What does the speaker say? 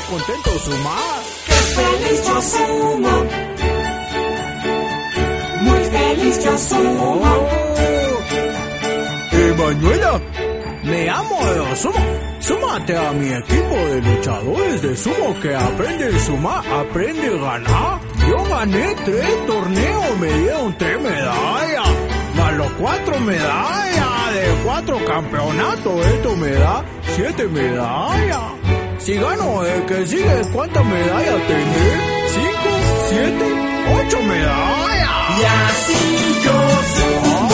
contento sumar. ¡Qué feliz yo sumo! Muy feliz yo sumo. Manuela, me amo de sumo. Súmate a mi equipo de luchadores de sumo que aprende a sumar, aprende a ganar. Yo gané 3 torneos, me dieron 3 medallas, más los 4 medallas de 4 campeonatos. Esto me da 7 medallas. Si gano el que sigue, ¿cuántas medallas tendré? 5, 7, 8 medallas. Y así yo sumo.